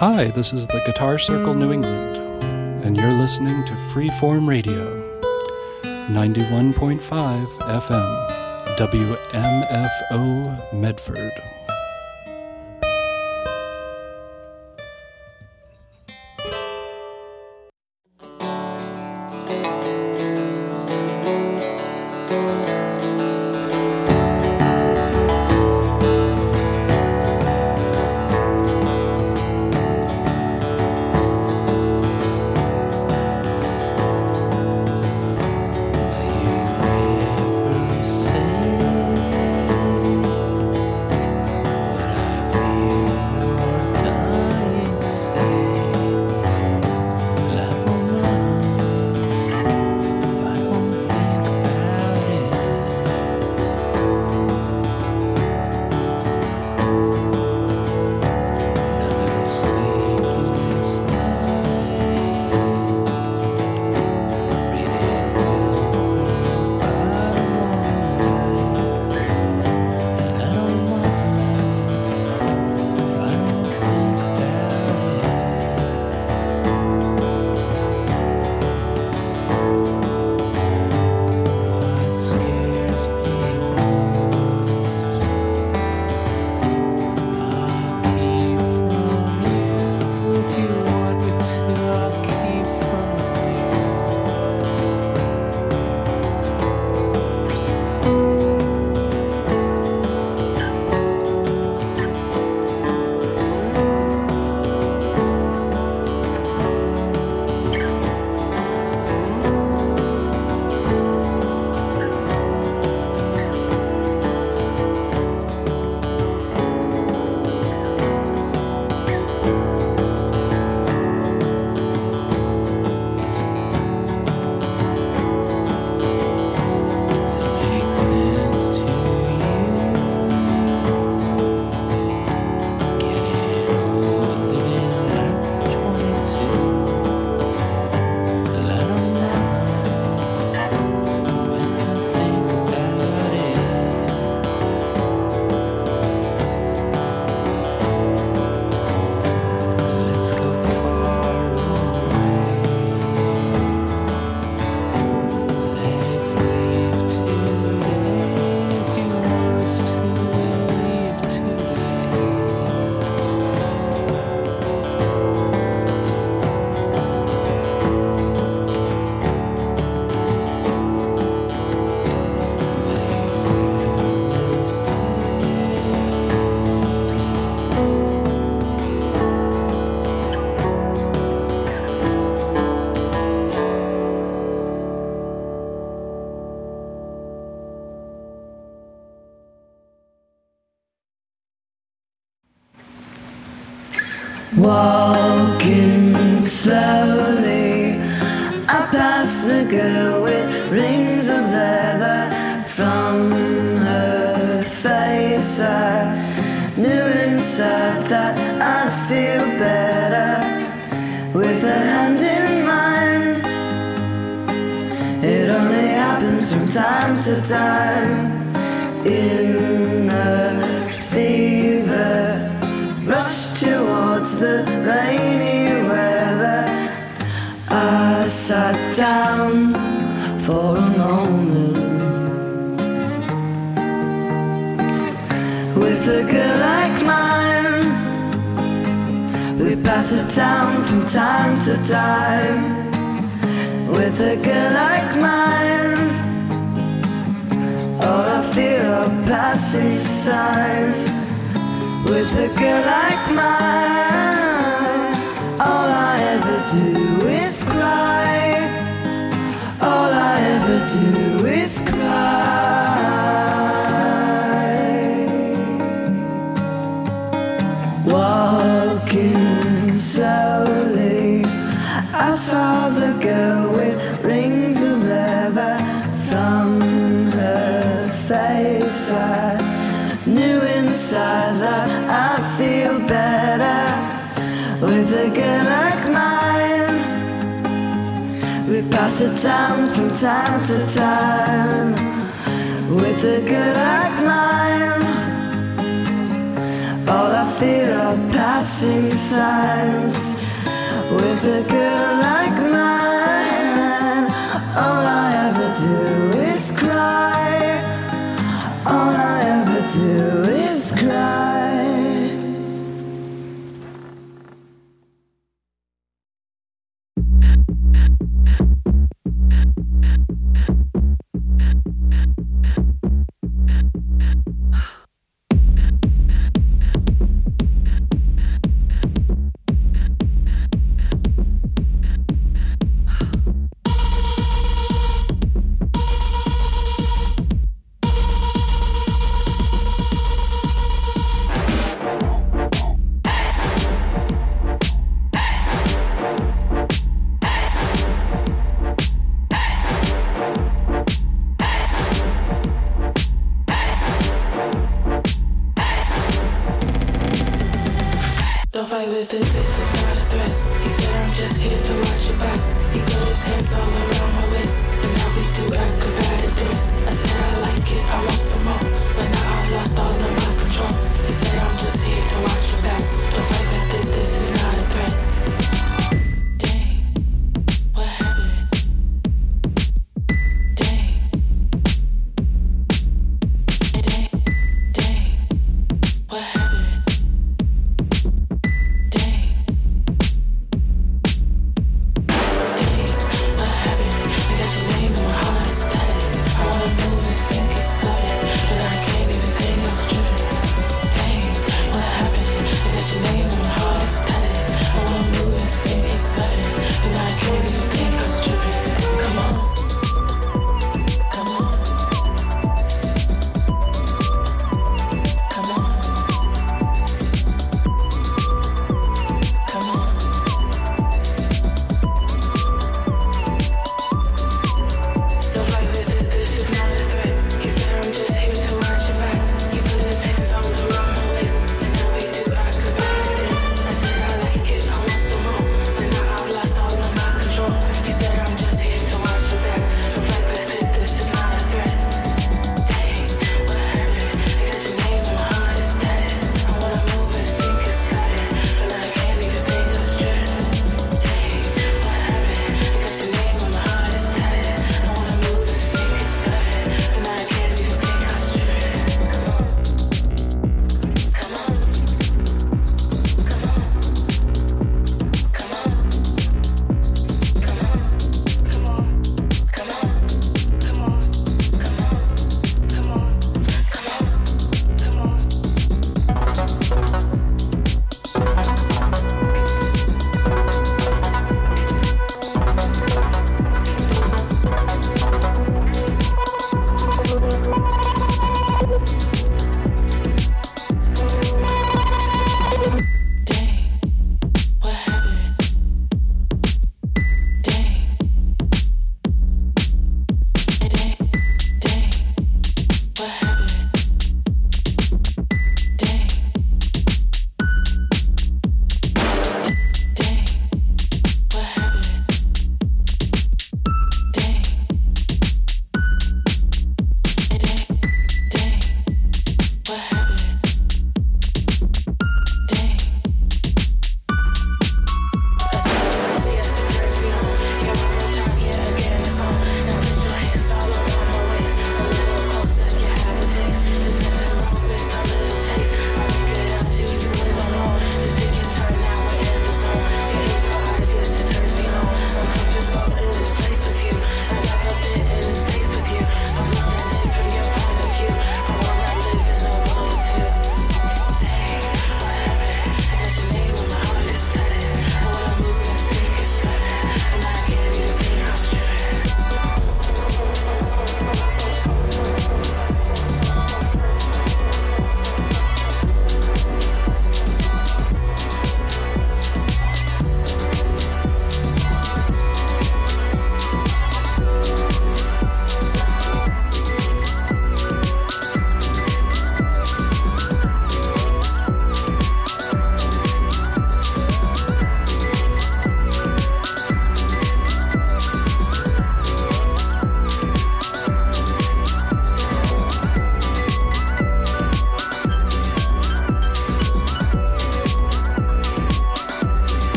Hi, this is the Guitar Circle New England, and you're listening to Freeform Radio, 91.5 FM, WMFO Medford. Walking slowly, I pass the girl with rings of leather. From her face I knew inside that I'd feel better with a hand in mine. It only happens from time to time. In a fever rush towards the rainy weather, I sat down for a moment with a girl like mine. We pass it down from time to time. With a girl like mine, all I feel are passing signs. With a girl like mine, all I ever do is cry. All I ever do is cry. Walking slowly, I saw the girl with rings of leather. From her face I knew inside that I'd feel better with a girl like mine. We pass it down from time to time. With a girl like mine, all I fear are passing exercise with a girl like mine. All I ever do is cry. All I ever do is cry. Don't fight with it, this is not a threat. He said I'm just here to watch your back. He put his hands all around my waist, and now we do acrobatic dance. I said I like it, I want some more, but now I lost all of my control. He said I'm just here to watch your back. Don't fight with it, this is not a threat. Dang, what happened? Dang, dang, what happened? What happened? You got your name on my heart, it's status.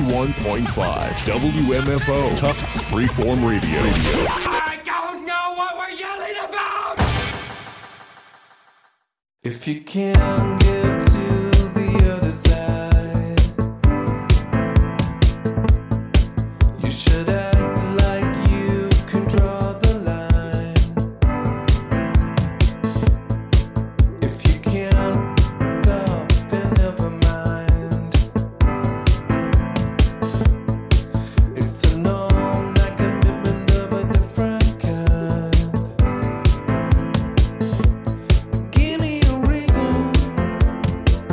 91.5 WMFO, Tufts Freeform Radio. I don't know what we're yelling about! If you can't get to the other side, you should act like you can draw the line. If you can't stop, then never mind. It's a no-night commitment of a different kind. Give me a reason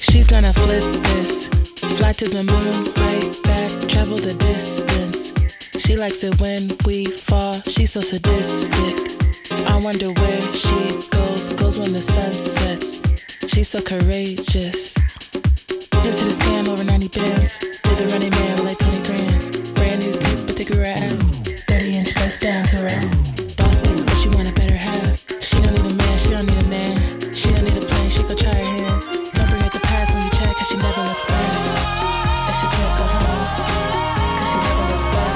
She's gonna flip this. Fly to the moon, right back, travel the distance. She likes it when we fall, she's so sadistic. I wonder where she goes when the sun sets. She's so courageous. Just hit a scam over 90 bands. Did the Running Man like 20 grand. Brand new teeth, but they grew her out. 30-inch bust down to her. Boss me, but she want a better half. She don't need a man, she don't need a man. She don't need a plane, she go try her hand. Don't bring up the past when you check, cause she never looks back. And she can't go home, cause she never looks back.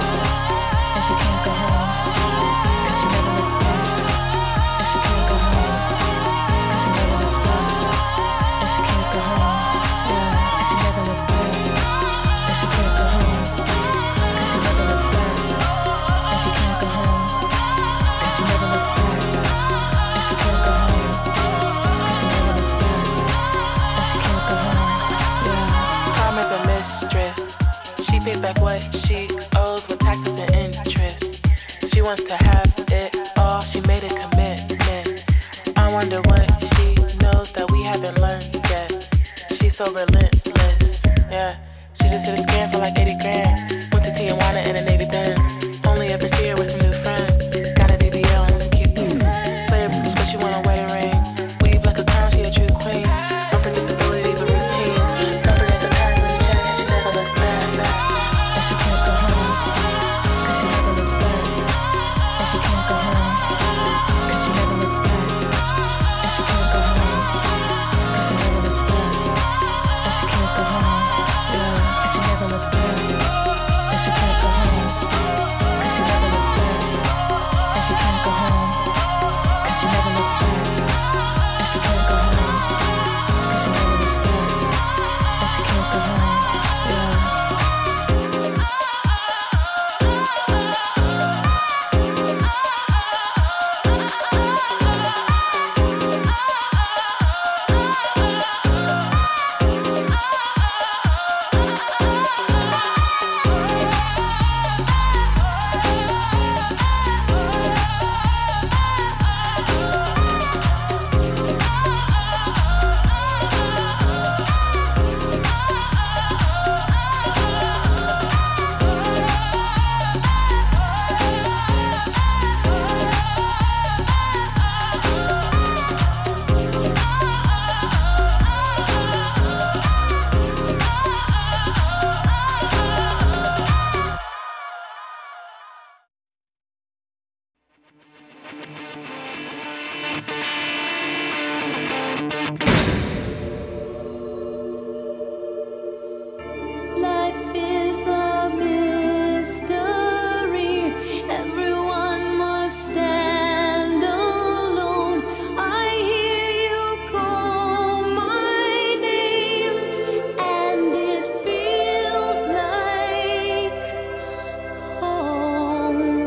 And she can't go home, cause she never looks back. And she can't go home, cause she never looks back. And she can't go home, yeah. And she never looks back. And she can't go home, cause she never looks back. And she can't go home, cause she never looks back. And she can't go home, cause she never looks back. And she can't go home, yeah. Time is a mistress. She pays back what she owes with taxes and interest. She wants to have it all, she made a commitment. I wonder what she knows that we haven't learned yet. She's so relentless, yeah. She just hit a scam for like 80 grand. Went to Tijuana in a Navy Benz. Only ever see her with some new friends. Got a BBL and some cute teeth. Player bitch, but she want a wedding ring. Weave like a crown, she a true queen. Unpredictability's a routine. Don't forget the past when you check, cause she never looks back. And she can't go home, cause she never looks back. And she can't go home, cause she never looks back. And she can't go home, cause she never looks back. And she can't go home, yeah. And she never looks back. And she can't go home, cause she never looks back. And she can't go home, cause she never looks back. And she can't go home, cause she never looks back. And she can't go home, yeah. Life is a mystery. Everyone must stand alone. I hear you call my name, and it feels like home.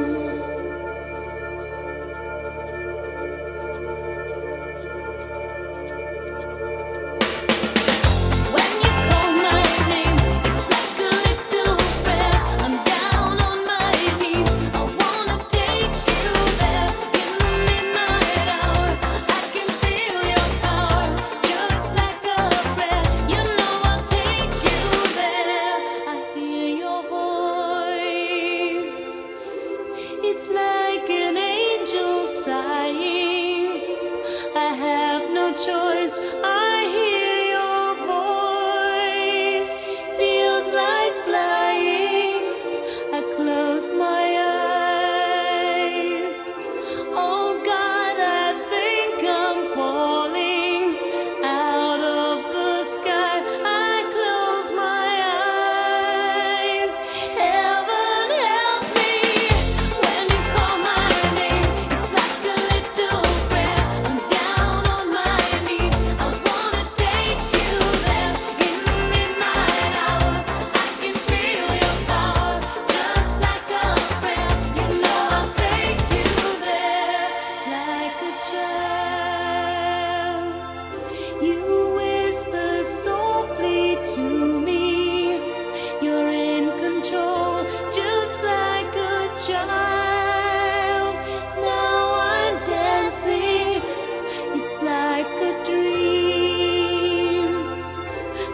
When you call my name, it's like a little prayer. I'm down on my knees. I wanna take you there in the midnight hour. I can feel your power, just like a prayer. You know I'll take you there. I hear your voice. It's like an angel sighing. I have no choice. I hear your voice. Feels like flying. I close my eyes. Oh God, I think I'm falling out of the sky. I close my eyes. Heaven help me when you call my name. It's like a little prayer. I'm down on my knees. I wanna take you there in the midnight hour. I can feel your power, just like a prayer. You know I'll take you there like a child. You whisper softly to me. You're in control, just like a child. Now I'm dancing. It's like a dream.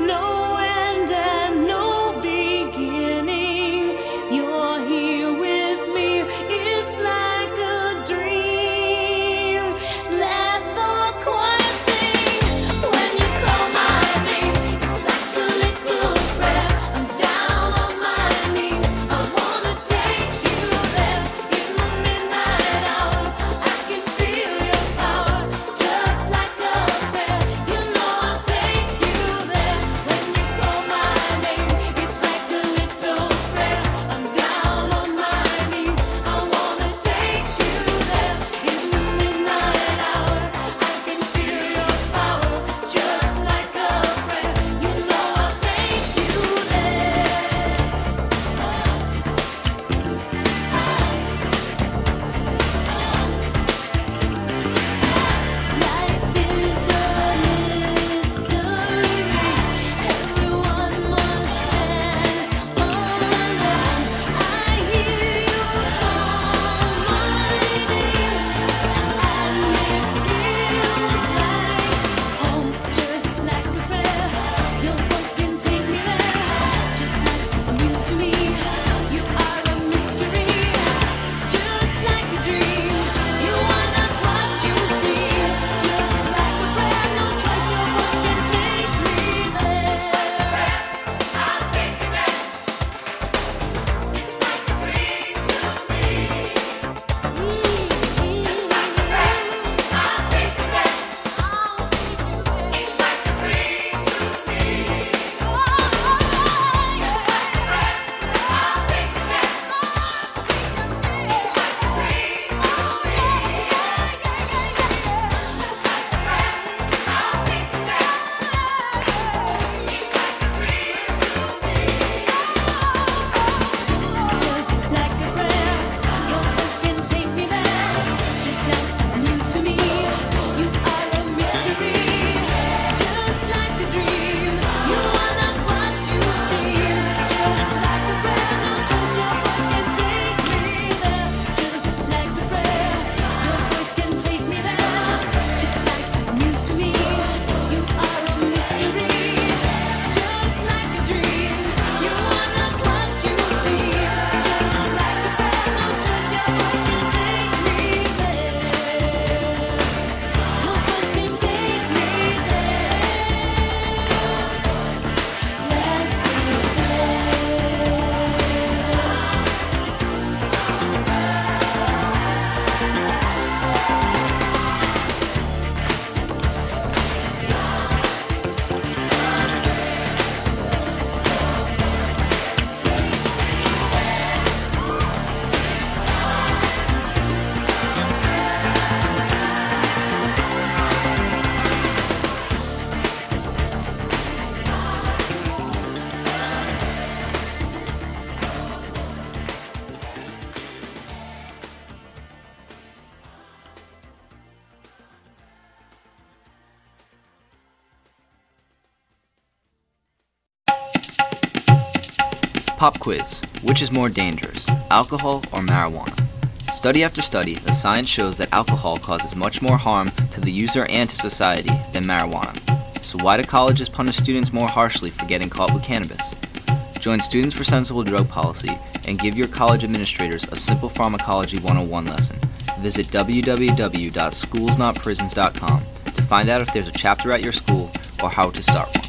Pop quiz. Which is more dangerous, alcohol or marijuana? Study after study, the science shows that alcohol causes much more harm to the user and to society than marijuana. So why do colleges punish students more harshly for getting caught with cannabis? Join Students for Sensible Drug Policy and give your college administrators a simple pharmacology 101 lesson. Visit www.schoolsnotprisons.com to find out if there's a chapter at your school or how to start one.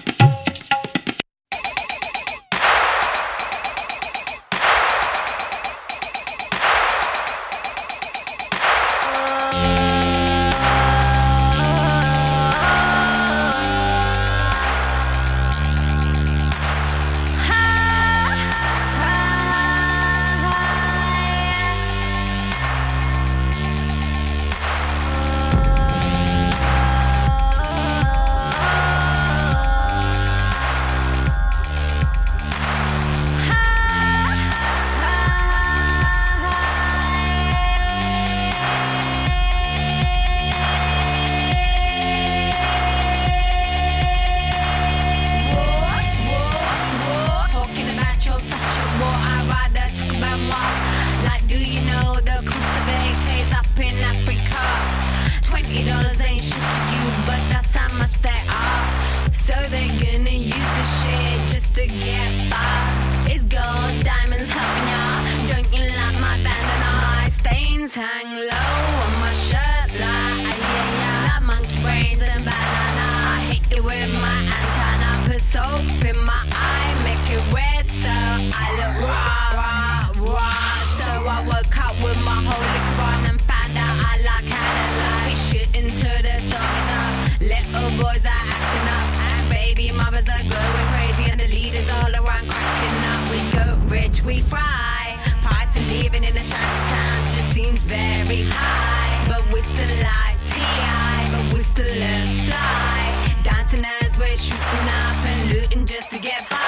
Talking about your such a war, I'd rather talk about more. Like, do you know the cost of AKs up in Africa? $20 ain't shit to you, but that's how much they are. So they're gonna use the shit just to get far. It's gold, diamonds helping ya. Don't you like my bandana? My stains hang low on my shirt, like like monkey brains and banana. I hit it with my antenna, put soap in my eye, make it red so I look raw. So I woke up with my holy Quran and found out I like Canada. We shooting to the songs up, little boys are acting up, and baby mothers are going crazy, and the leaders all around cracking up. We go rich, we fry. Price of living in a shanty town just seems very high, but we still like T.I., but we still learn fly. Dancing as we're shooting up and looting just to get by.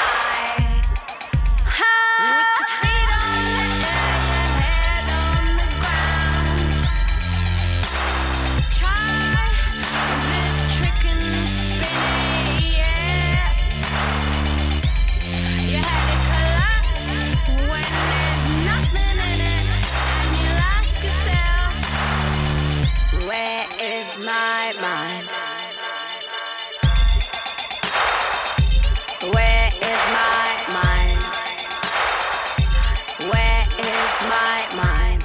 With your feet on the air, your head on the ground. Try this trick and spin it, yeah. Your head it collapse when there's nothing in it, and you'll ask yourself, where is my mind? Where is my mind? Where is my mind?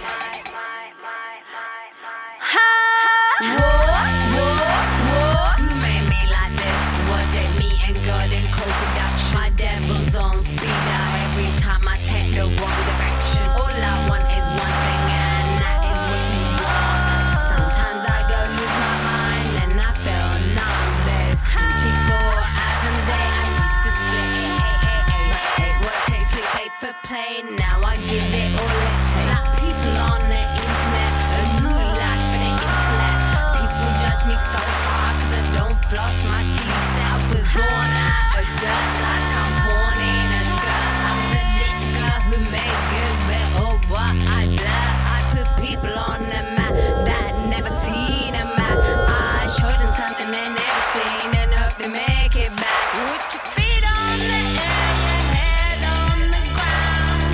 Who made me like this? Was it me and God in co-production? My devil's on speed dial every time I take the wrong direction. All I want is one thing, and that is what you want. Sometimes I go lose my mind and I feel numb. There's 24 hours in a day. I used to split it, take what takes, sleep, pay for play. Now I give it all it takes. Like people on the internet, a new life for the intellect. People judge me so hard 'cause I don't floss my teeth. I was born out of dirt like I'm born in a skirt. I was a little girl who made good with all what I learned. I put people on the map that had never seen a map. I showed them something they never seen and hope they make it back. With your feet on the air, your head on the ground.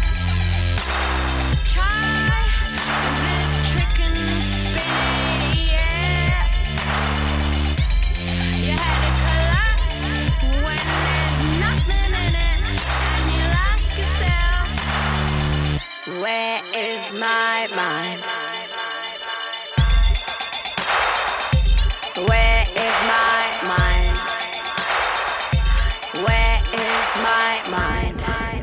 Try this trick and spin it, yeah. Your head it collapse when there's nothing in it, and you'll ask yourself, where is my mind? Where is my mind? Where is my mind?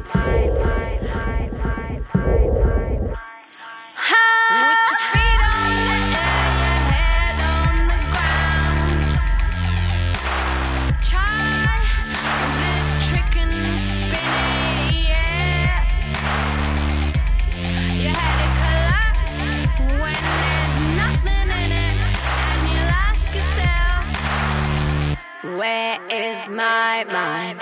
With your feet on the air, your head on the ground. Try this trick and spin it, yeah. Your head it collapse when there's nothing in it, and you'll ask yourself, where is my mind?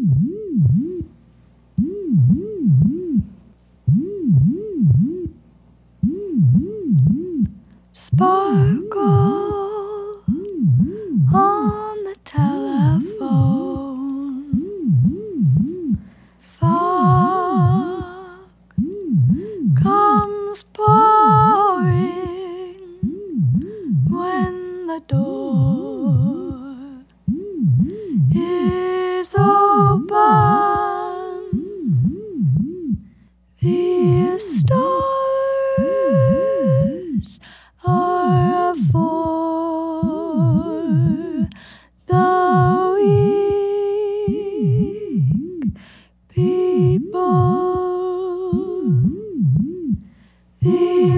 Sparkle on the telephone. Fog comes pouring when the door is open. The stars are for the weak people. The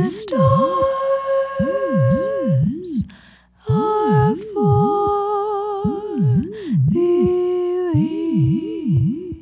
stars are for the weak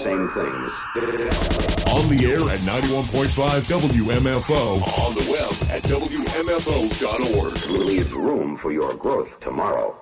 same things. On the air at 91.5 WMFO. On the web at WMFO.org. Leave room for your growth tomorrow.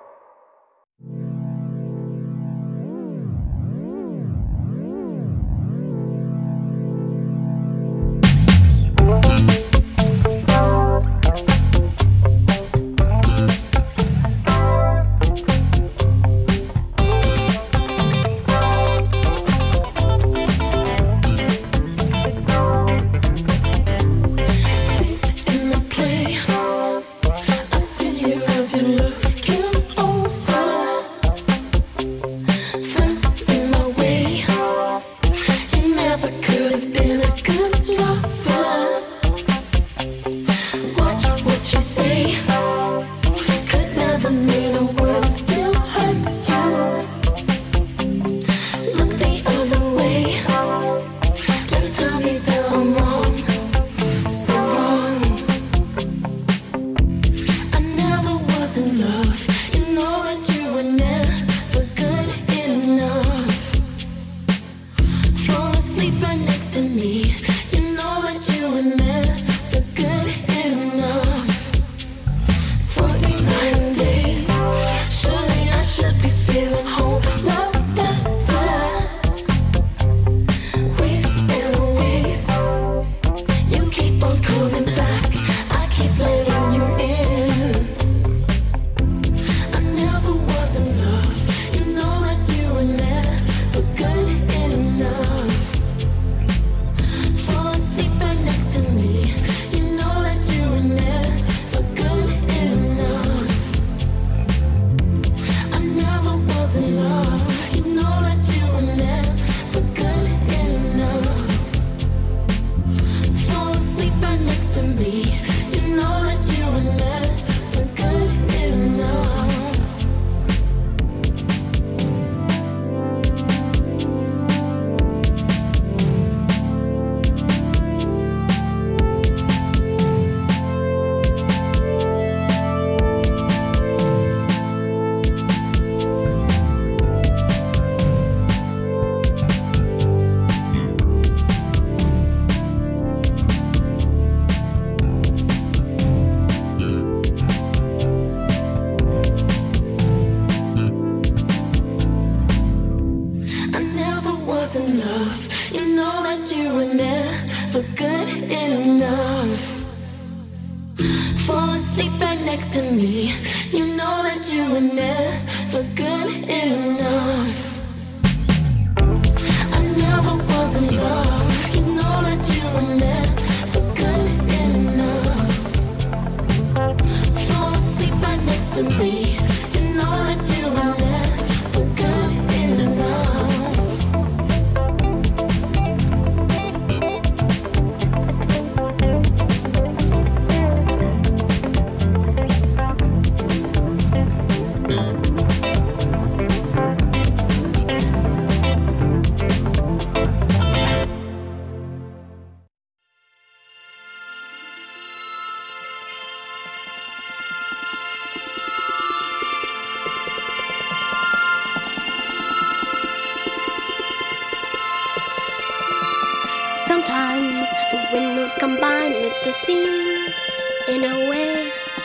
Sometimes the windows combine with the scenes in a way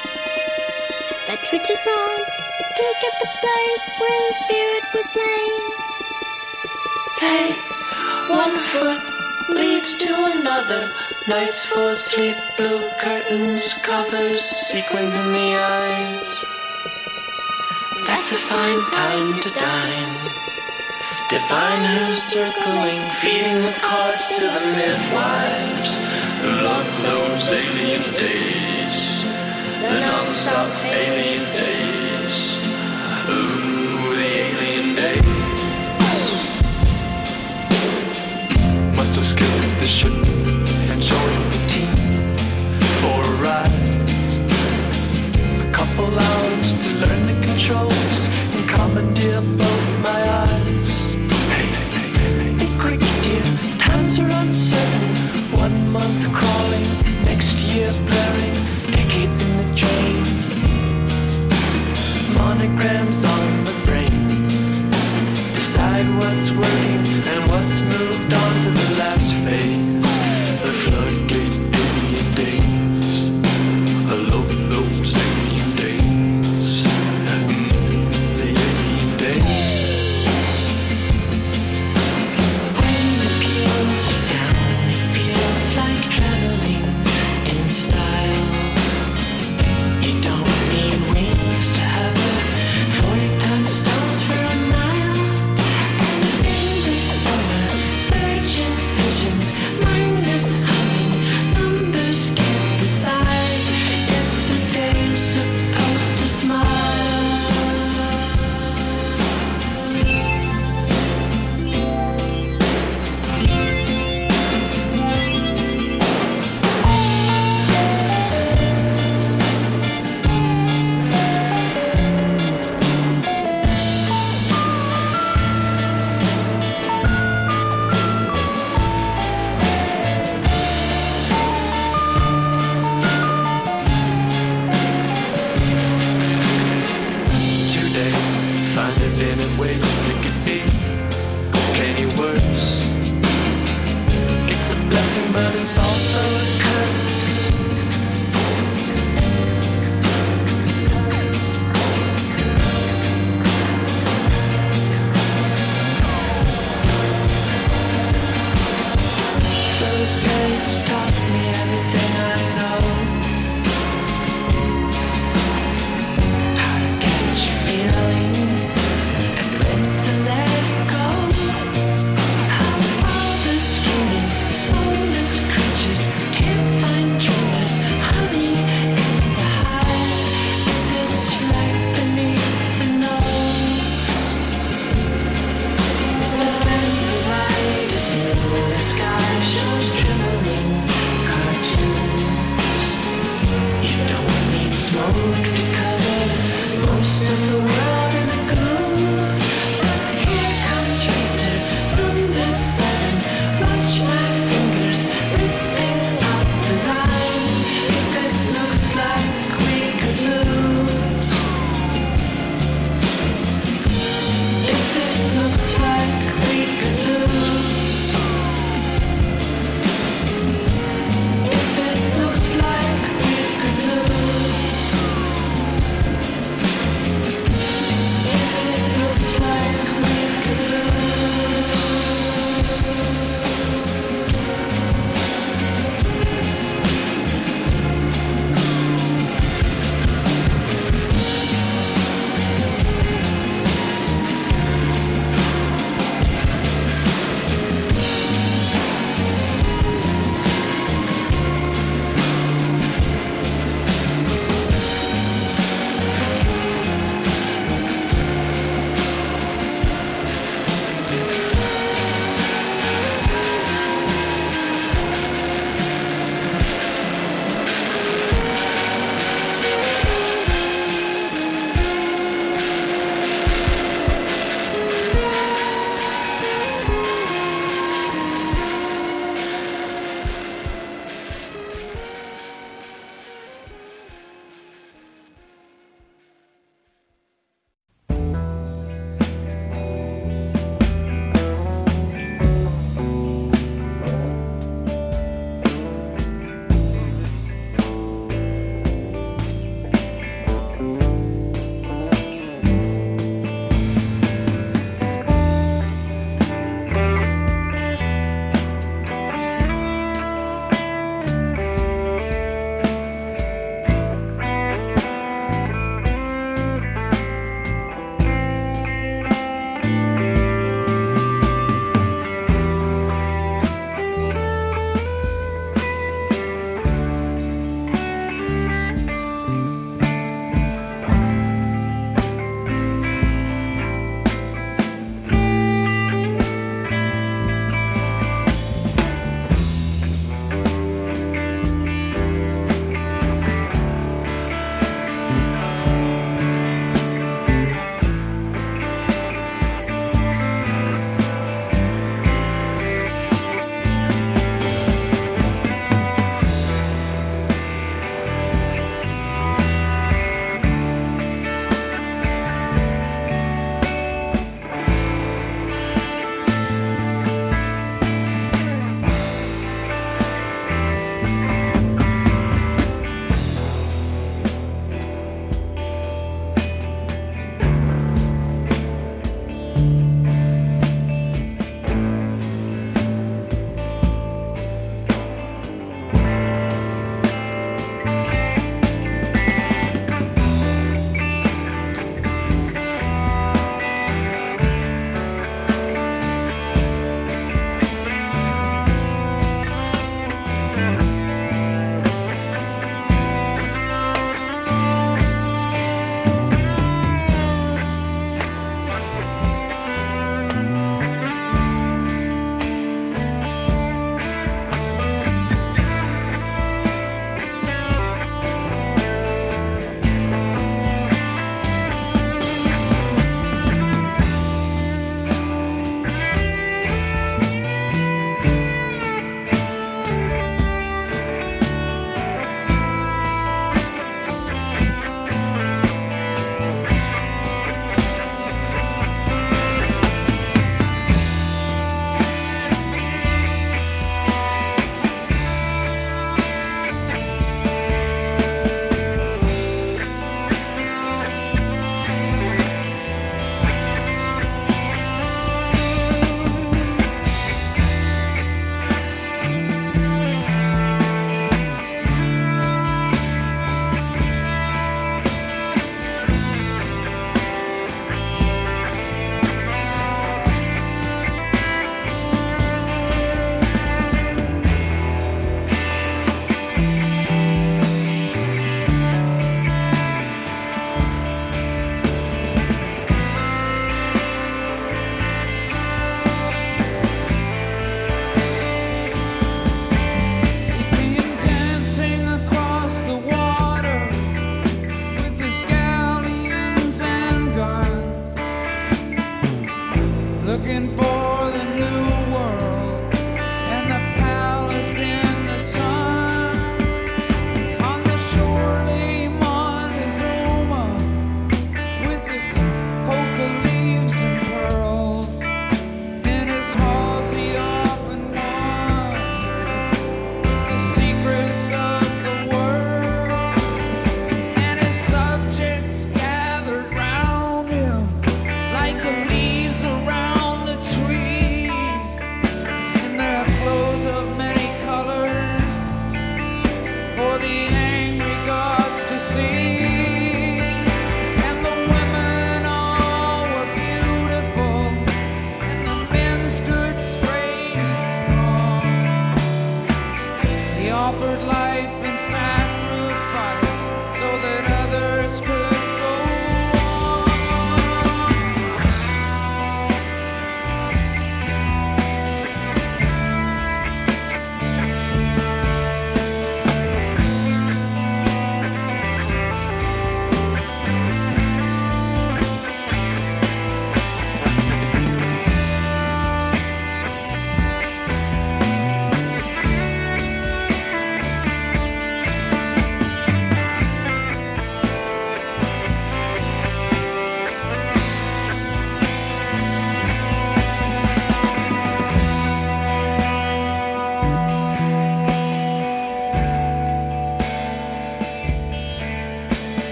that twitches on, can't get the place where the spirit was slain. Hey, one foot leads to another. Nights full of sleep, blue curtains, covers, sequins in the eyes. That's a fine time to dine. Divine who's circling, feeding the cause to the midwives. Love those alien days, the non-stop alien days. Ooh, the alien days. Must have skipped the ship and joined the team for a ride. A couple hours to learn the controls and commandeer both my eyes. Be quick, dear, times are uncertain. 1 month crawling, next year blurring, decades in the train. Monograms on the brain, decide what's working, And what's moved on to the last phase? The floodgate alien days. I love those alien days. The alien days. When the peels are down, it feels like traveling in style. You don't need wings to hover 40-ton stones for a mile. And in the summer,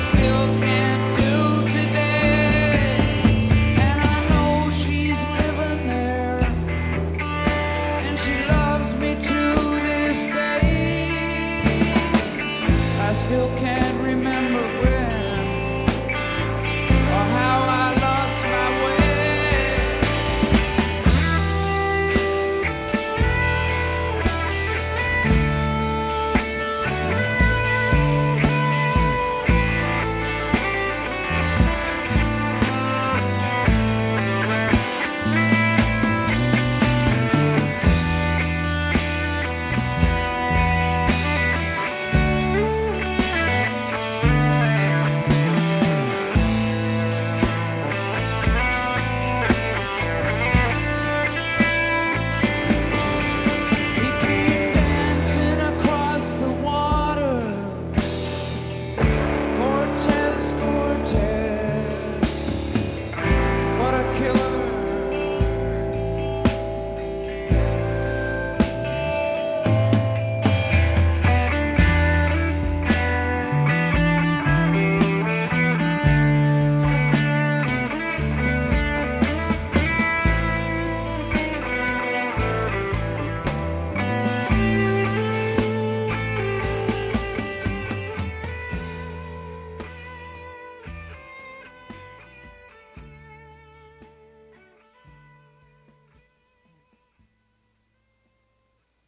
still can't do today. And I know she's living there, and she loves me to this day. I still can't remember